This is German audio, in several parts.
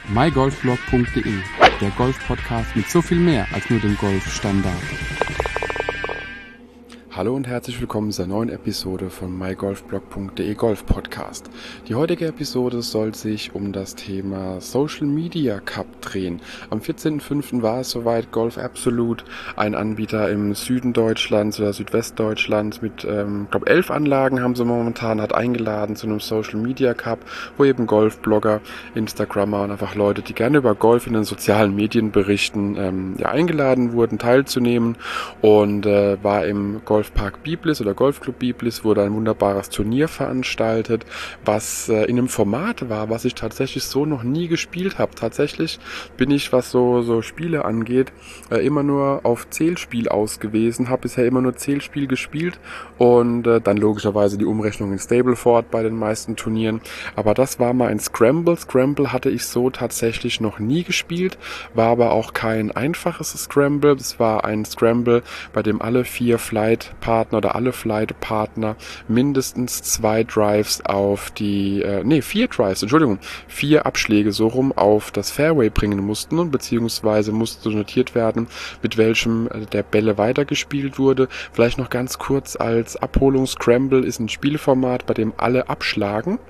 mygolfblog.de, der Golf-Podcast mit so viel mehr als nur dem Golfstandard. Hallo und herzlich willkommen zur neuen Episode von mygolfblog.de Golf Podcast. Die heutige Episode soll sich um das Thema Social Media Cup drehen. Am 14.05. war es soweit. Golf Absolute, ein Anbieter im Süden Deutschlands oder Südwestdeutschlands mit, 11 Anlagen haben sie momentan, hat eingeladen zu einem Social Media Cup, wo eben Golfblogger, Instagrammer und einfach Leute, die gerne über Golf in den sozialen Medien berichten, eingeladen wurden, teilzunehmen, und war im Golfpark Biblis oder Golfclub Biblis, wurde ein wunderbares Turnier veranstaltet, was in einem Format war, was ich tatsächlich so noch nie gespielt habe. Tatsächlich bin ich, was so Spiele angeht, immer nur auf Zählspiel aus gewesen, habe bisher immer nur Zählspiel gespielt und dann logischerweise die Umrechnung in Stableford bei den meisten Turnieren. Aber das war mal ein Scramble. Scramble hatte ich so tatsächlich noch nie gespielt, war aber auch kein einfaches Scramble. Es war ein Scramble, bei dem alle vier Flight-Partner mindestens 2 Drives auf die, 4 Drives, Entschuldigung, 4 Abschläge so rum auf das Fairway bringen mussten, und beziehungsweise musste notiert werden, mit welchem der Bälle weitergespielt wurde. Vielleicht noch ganz kurz als Abholung: Scramble ist ein Spielformat, bei dem alle abschlagen,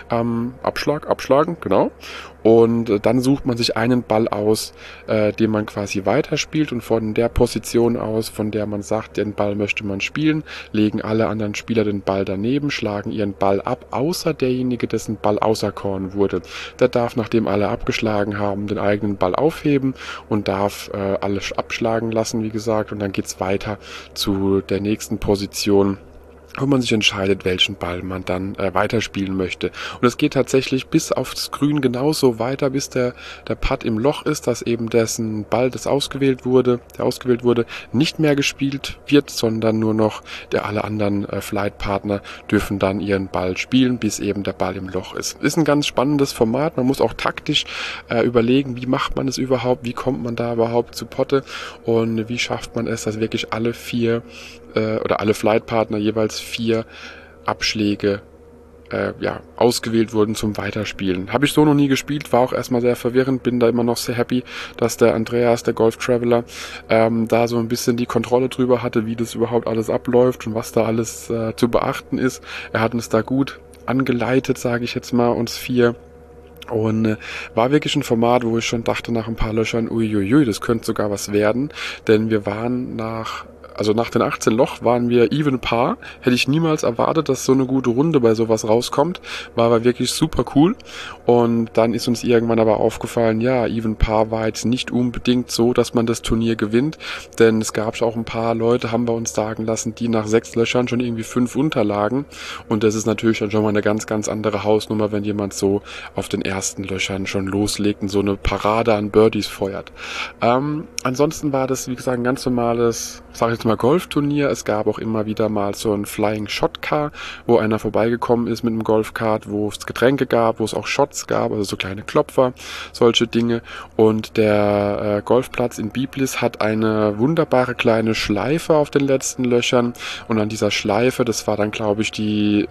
abschlagen, genau. Und dann sucht man sich einen Ball aus, den man quasi weiterspielt, und von der Position aus, von der man sagt, den Ball möchte man spielen, legen alle anderen Spieler den Ball daneben, schlagen ihren Ball ab, außer derjenige, dessen Ball auserkoren wurde. Der darf, nachdem alle abgeschlagen haben, den eigenen Ball aufheben und darf alles abschlagen lassen, wie gesagt, und dann geht's weiter zu der nächsten Position, wo man sich entscheidet, welchen Ball man dann weiterspielen möchte. Und es geht tatsächlich bis aufs Grün genauso weiter, bis der Putt im Loch ist, dass eben dessen Ball, der ausgewählt wurde, nicht mehr gespielt wird, sondern nur noch alle anderen Flight-Partner dürfen dann ihren Ball spielen, bis eben der Ball im Loch ist. Ist ein ganz spannendes Format. Man muss auch taktisch überlegen, wie macht man es überhaupt, wie kommt man da überhaupt zu Potte, und wie schafft man es, dass wirklich alle Flight-Partner jeweils 4 Abschläge ausgewählt wurden zum Weiterspielen. Habe ich so noch nie gespielt, war auch erstmal sehr verwirrend, bin da immer noch sehr happy, dass der Andreas, der Golf Traveler, da so ein bisschen die Kontrolle drüber hatte, wie das überhaupt alles abläuft und was da alles zu beachten ist. Er hat uns da gut angeleitet, sage ich jetzt mal, uns 4. Und war wirklich ein Format, wo ich schon dachte nach ein paar Löchern, uiuiui, das könnte sogar was werden, denn wir waren nach den 18 Loch waren wir even par. Hätte ich niemals erwartet, dass so eine gute Runde bei sowas rauskommt. War aber wirklich super cool. Und dann ist uns irgendwann aber aufgefallen, ja, even par war jetzt nicht unbedingt so, dass man das Turnier gewinnt. Denn es gab auch ein paar Leute, haben wir uns sagen lassen, die nach 6 Löchern schon irgendwie 5 unterlagen. Und das ist natürlich dann schon mal eine ganz, ganz andere Hausnummer, wenn jemand so auf den ersten Löchern schon loslegt und so eine Parade an Birdies feuert. Ansonsten war das, wie gesagt, ein ganz normales, sage ich jetzt mal, Golfturnier. Es gab auch immer wieder mal so ein Flying Shot Car, wo einer vorbeigekommen ist mit einem Golfkart, wo es Getränke gab, wo es auch Shots gab, also so kleine Klopfer, solche Dinge. Und der Golfplatz in Biblis hat eine wunderbare kleine Schleife auf den letzten Löchern, und an dieser Schleife, das war dann, glaube ich, die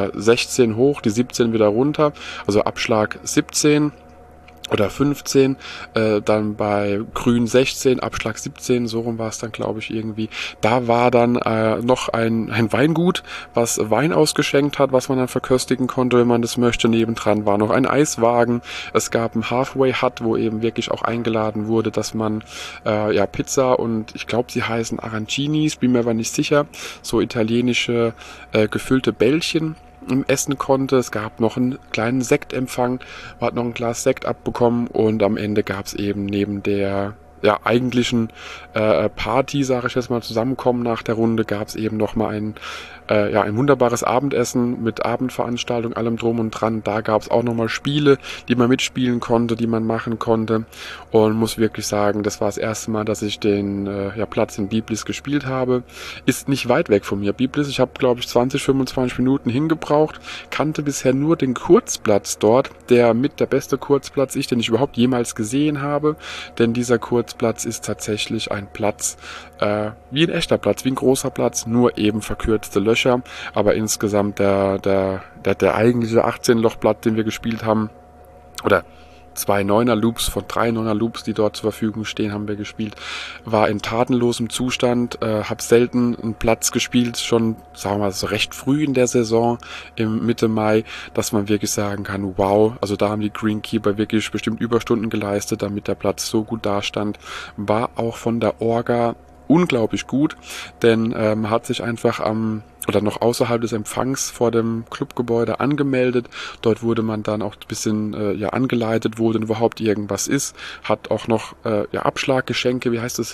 16 hoch, die 17 wieder runter, also Abschlag 17 oder 15, dann bei Grün 16, Abschlag 17, so rum war es dann, glaube ich, irgendwie. Da war dann noch ein Weingut, was Wein ausgeschenkt hat, was man dann verköstigen konnte, wenn man das möchte. Nebendran war noch ein Eiswagen. Es gab ein Halfway Hut, wo eben wirklich auch eingeladen wurde, dass man Pizza und, ich glaube, sie heißen Arancinis, bin mir aber nicht sicher, so italienische gefüllte Bällchen essen konnte. Es gab noch einen kleinen Sektempfang, man hat noch ein Glas Sekt abbekommen, und am Ende gab es eben neben der eigentlichen Party, sage ich jetzt mal, Zusammenkommen nach der Runde, gab es eben noch mal ein wunderbares Abendessen mit Abendveranstaltung, allem drum und dran. Da gab es auch nochmal Spiele, die man mitspielen konnte, die man machen konnte, und muss wirklich sagen, das war das erste Mal, dass ich den Platz in Biblis gespielt habe. Ist nicht weit weg von mir. Biblis, ich habe, glaube ich, 20-25 Minuten hingebraucht, kannte bisher nur den Kurzplatz dort, der mit der beste Kurzplatz ist, den ich überhaupt jemals gesehen habe, denn dieser Kurzplatz ist tatsächlich ein Platz, wie ein echter Platz, wie ein großer Platz, nur eben verkürzte Löcher, aber insgesamt der eigentliche 18-Loch-Platz, den wir gespielt haben, oder 2 9er-Loops von 3 9er-Loops, die dort zur Verfügung stehen, haben wir gespielt. War in tatenlosem Zustand, habe selten einen Platz gespielt, schon, sagen wir mal, so recht früh in der Saison, im Mitte Mai, dass man wirklich sagen kann, wow, also da haben die Greenkeeper wirklich bestimmt Überstunden geleistet, damit der Platz so gut dastand. War auch von der Orga unglaublich gut, denn hat sich einfach noch außerhalb des Empfangs vor dem Clubgebäude angemeldet. Dort wurde man dann auch ein bisschen angeleitet, wo denn überhaupt irgendwas ist. Hat auch noch Abschlaggeschenke, wie heißt es,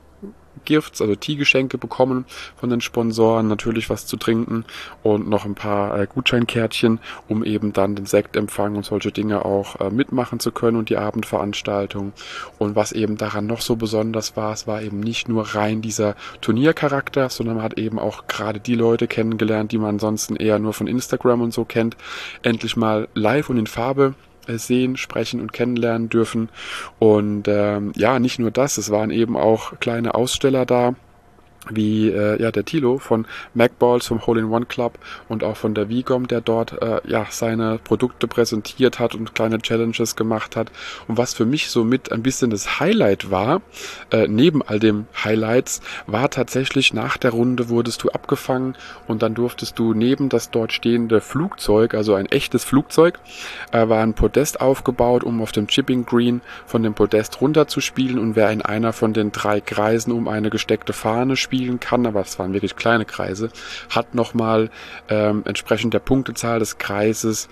Gifts, also Teegeschenke bekommen von den Sponsoren, natürlich was zu trinken und noch ein paar Gutscheinkärtchen, um eben dann den Sektempfang und solche Dinge auch mitmachen zu können und die Abendveranstaltung. Und was eben daran noch so besonders war, es war eben nicht nur rein dieser Turniercharakter, sondern man hat eben auch gerade die Leute kennengelernt, die man ansonsten eher nur von Instagram und so kennt, endlich mal live und in Farbe sehen, sprechen und kennenlernen dürfen. Und nicht nur das, es waren eben auch kleine Aussteller da, wie der Thilo von MacBalls, vom Hole-in-One Club und auch von der Vigom, der dort seine Produkte präsentiert hat und kleine Challenges gemacht hat. Und was für mich so mit ein bisschen das Highlight war, neben all dem Highlights, war tatsächlich nach der Runde wurdest du abgefangen und dann durftest du neben das dort stehende Flugzeug, also ein echtes Flugzeug, war ein Podest aufgebaut, um auf dem Chipping Green von dem Podest runterzuspielen, und wer in einer von den 3 Kreisen um eine gesteckte Fahne spielen kann, aber es waren wirklich kleine Kreise, hat nochmal entsprechend der Punktezahl des Kreises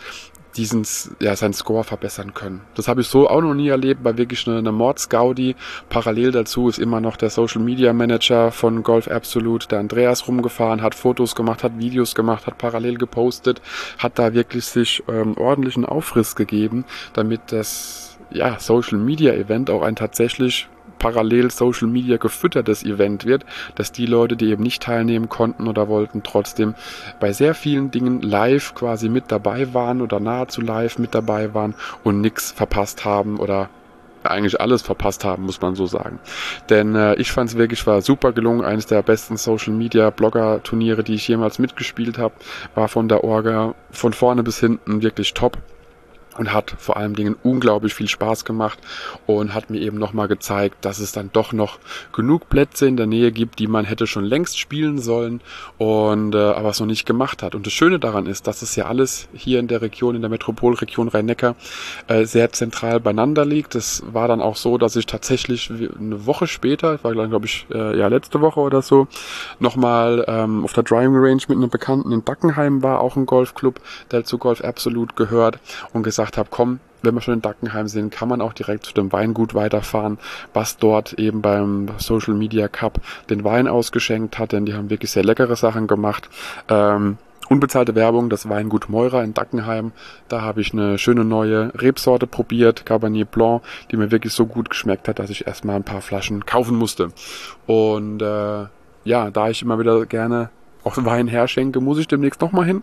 seinen Score verbessern können. Das habe ich so auch noch nie erlebt, war wirklich eine Mordsgaudi. Parallel dazu ist immer noch der Social Media Manager von Golf Absolute, der Andreas, rumgefahren, hat Fotos gemacht, hat Videos gemacht, hat parallel gepostet, hat da wirklich sich ordentlichen Aufriss gegeben, damit das Social Media Event auch ein tatsächlich parallel Social Media gefüttertes Event wird, dass die Leute, die eben nicht teilnehmen konnten oder wollten, trotzdem bei sehr vielen Dingen live quasi mit dabei waren oder nahezu live mit dabei waren und nichts verpasst haben oder eigentlich alles verpasst haben, muss man so sagen. Denn ich fand es wirklich, war super gelungen, eines der besten Social Media Blogger Turniere, die ich jemals mitgespielt habe, war von der Orga von vorne bis hinten wirklich top. Und hat vor allen Dingen unglaublich viel Spaß gemacht und hat mir eben nochmal gezeigt, dass es dann doch noch genug Plätze in der Nähe gibt, die man hätte schon längst spielen sollen und aber es noch nicht gemacht hat. Und das Schöne daran ist, dass es ja alles hier in der Region, in der Metropolregion Rhein-Neckar sehr zentral beieinander liegt. Es war dann auch so, dass ich tatsächlich eine Woche später, war glaube ich letzte Woche oder so, nochmal auf der Driving Range mit einem Bekannten in Dackenheim war, auch ein Golfclub, der zu Golf Absolute gehört, und gesagt habe, komm, wenn wir schon in Dackenheim sind, kann man auch direkt zu dem Weingut weiterfahren, was dort eben beim Social Media Cup den Wein ausgeschenkt hat, denn die haben wirklich sehr leckere Sachen gemacht. Unbezahlte Werbung, das Weingut Meurer in Dackenheim, da habe ich eine schöne neue Rebsorte probiert, Cabernet Blanc, die mir wirklich so gut geschmeckt hat, dass ich erstmal ein paar Flaschen kaufen musste. Und da ich immer wieder gerne auch Wein herschenke, muss ich demnächst nochmal hin,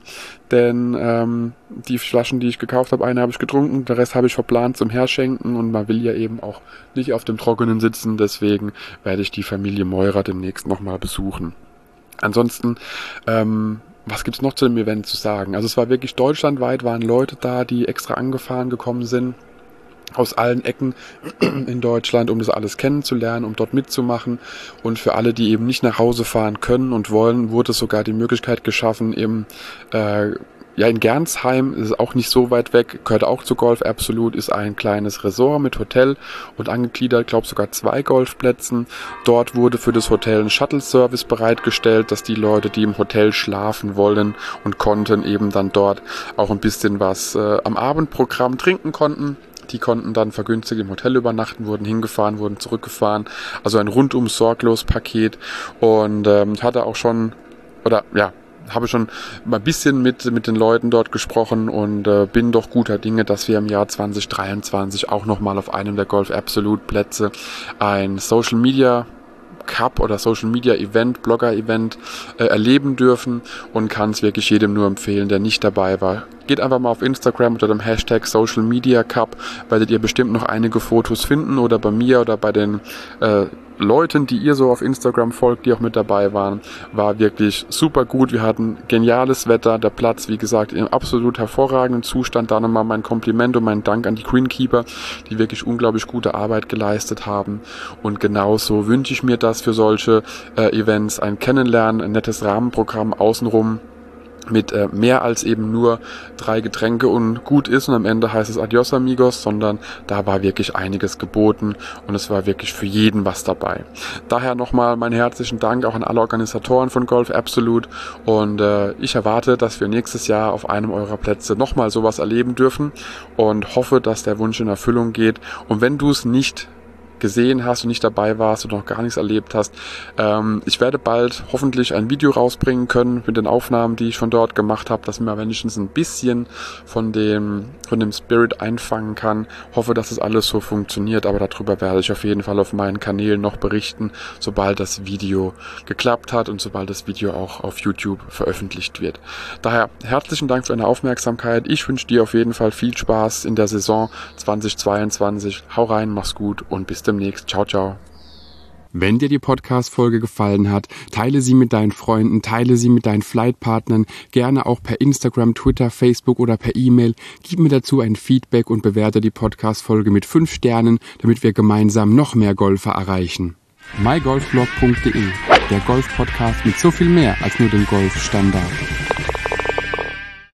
denn die Flaschen, die ich gekauft habe, eine habe ich getrunken, der Rest habe ich verplant zum Herschenken, und man will ja eben auch nicht auf dem Trockenen sitzen, deswegen werde ich die Familie Meurer demnächst nochmal besuchen. Ansonsten, was gibt's noch zu dem Event zu sagen? Also es war wirklich deutschlandweit, waren Leute da, die extra angefahren gekommen sind, aus allen Ecken in Deutschland, um das alles kennenzulernen, um dort mitzumachen. Und für alle, die eben nicht nach Hause fahren können und wollen, wurde sogar die Möglichkeit geschaffen, in Gernsheim, ist es auch nicht so weit weg, gehört auch zu Golf Absolute, ist ein kleines Resort mit Hotel und angegliedert, glaube sogar 2 Golfplätzen. Dort wurde für das Hotel ein Shuttle-Service bereitgestellt, dass die Leute, die im Hotel schlafen wollen und konnten, eben dann dort auch ein bisschen was am Abendprogramm trinken konnten. Die konnten dann vergünstigt im Hotel übernachten, wurden hingefahren, wurden zurückgefahren. Also ein rundum sorglos Paket. Und habe schon mal ein bisschen mit den Leuten dort gesprochen und bin doch guter Dinge, dass wir im Jahr 2023 auch nochmal auf einem der Golf Absolute Plätze ein Social Media Cup oder Social Media Event, Blogger Event erleben dürfen, und kann es wirklich jedem nur empfehlen, der nicht dabei war. Geht einfach mal auf Instagram unter dem Hashtag Social Media Cup, werdet ihr bestimmt noch einige Fotos finden oder bei mir oder bei den Leuten, die ihr so auf Instagram folgt, die auch mit dabei waren. War wirklich super gut. Wir hatten geniales Wetter, der Platz, wie gesagt, im absolut hervorragenden Zustand. Da nochmal mein Kompliment und mein Dank an die Greenkeeper, die wirklich unglaublich gute Arbeit geleistet haben. Und genauso wünsche ich mir das für solche Events, ein Kennenlernen, ein nettes Rahmenprogramm außenrum, mit mehr als eben nur 3 Getränke und gut ist und am Ende heißt es Adios amigos, sondern da war wirklich einiges geboten und es war wirklich für jeden was dabei. Daher nochmal meinen herzlichen Dank auch an alle Organisatoren von Golf Absolute und ich erwarte, dass wir nächstes Jahr auf einem eurer Plätze nochmal sowas erleben dürfen und hoffe, dass der Wunsch in Erfüllung geht. Und wenn du es nicht gesehen hast und nicht dabei warst und noch gar nichts erlebt hast. Ich werde bald hoffentlich ein Video rausbringen können mit den Aufnahmen, die ich von dort gemacht habe, dass man wenigstens ein bisschen von dem Spirit einfangen kann. Hoffe, dass das alles so funktioniert, aber darüber werde ich auf jeden Fall auf meinen Kanälen noch berichten, sobald das Video geklappt hat und sobald das Video auch auf YouTube veröffentlicht wird. Daher herzlichen Dank für deine Aufmerksamkeit. Ich wünsche dir auf jeden Fall viel Spaß in der Saison 2022. Hau rein, mach's gut und bis demnächst. Ciao, ciao. Wenn dir die Podcast-Folge gefallen hat, teile sie mit deinen Freunden, teile sie mit deinen Flightpartnern, gerne auch per Instagram, Twitter, Facebook oder per E-Mail. Gib mir dazu ein Feedback und bewerte die Podcast-Folge mit 5 Sternen, damit wir gemeinsam noch mehr Golfer erreichen. mygolfblog.de, der Golf-Podcast mit so viel mehr als nur dem Golfstandard.